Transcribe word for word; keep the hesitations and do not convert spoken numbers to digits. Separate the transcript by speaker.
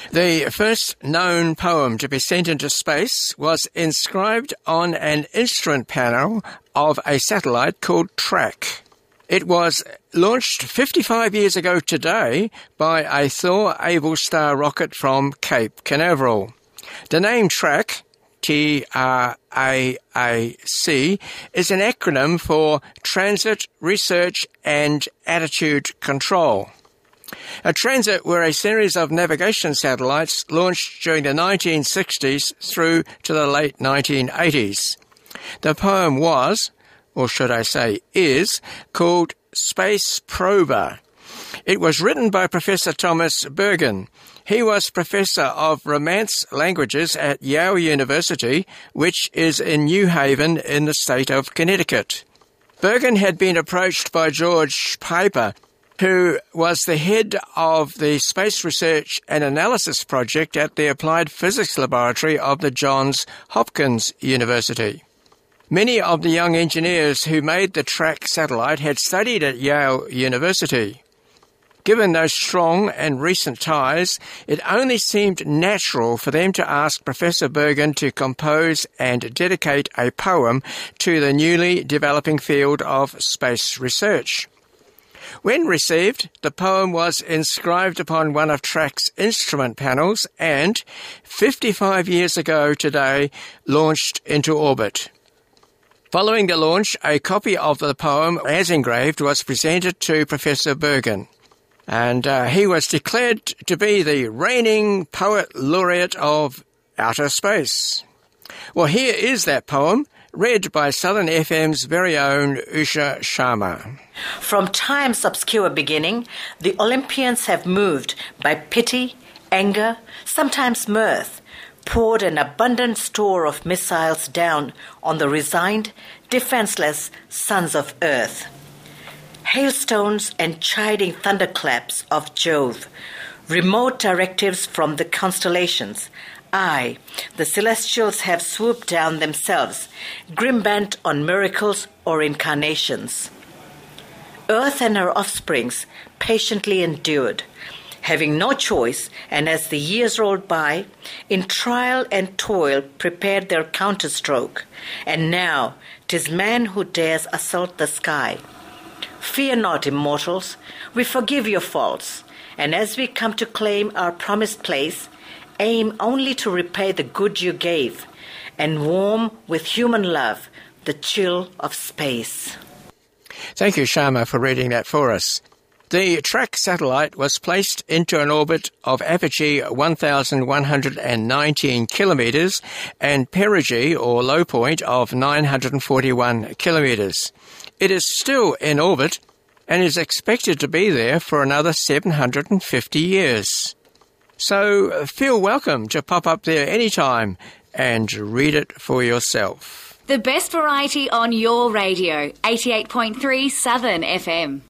Speaker 1: The first known poem to be sent into space was inscribed on an instrument panel of a satellite called Track. It was launched fifty-five years ago today by a Thor Able Star rocket from Cape Canaveral. The name Track, T R A A C, is an acronym for Transit, Research and Attitude Control. A transit were a series of navigation satellites launched during the nineteen sixties through to the late nineteen eighties. The poem was, or should I say is, called Space Prober. It was written by Professor Thomas Bergen. He was Professor of Romance Languages at Yale University, which is in New Haven in the state of Connecticut. Bergen had been approached by George Piper, who was the head of the Space Research and Analysis Project at the Applied Physics Laboratory of the Johns Hopkins University. Many of the young engineers who made the Track satellite had studied at Yale University. Given those strong and recent ties, it only seemed natural for them to ask Professor Bergen to compose and dedicate a poem to the newly developing field of space research. When received, the poem was inscribed upon one of Track's instrument panels and, fifty-five years ago today, launched into orbit. Following the launch, a copy of the poem, as engraved, was presented to Professor Bergen, and uh, he was declared to be the reigning poet laureate of outer space. Well, here is that poem, read by Southern F M's very own Usha Sharma.
Speaker 2: From time's obscure beginning, the Olympians have moved by pity, anger, sometimes mirth, poured an abundant store of missiles down on the resigned, defenseless sons of earth. Hailstones and chiding thunderclaps of Jove, remote directives from the constellations. Aye, the celestials have swooped down themselves, grim-bent on miracles or incarnations. Earth and her offsprings patiently endured, having no choice, and as the years rolled by, in trial and toil prepared their counterstroke. And now 'tis man who dares assault the sky. Fear not, immortals, we forgive your faults, and as we come to claim our promised place, aim only to repay the good you gave, and warm with human love the chill of space.
Speaker 1: Thank you, Sharma, for reading that for us. The Track satellite was placed into an orbit of apogee one thousand one hundred nineteen kilometres and perigee, or low point, of nine hundred forty-one kilometres. It is still in orbit and is expected to be there for another seven hundred fifty years. So feel welcome to pop up there anytime and read it for yourself.
Speaker 3: The best variety on your radio, eighty-eight point three Southern F M.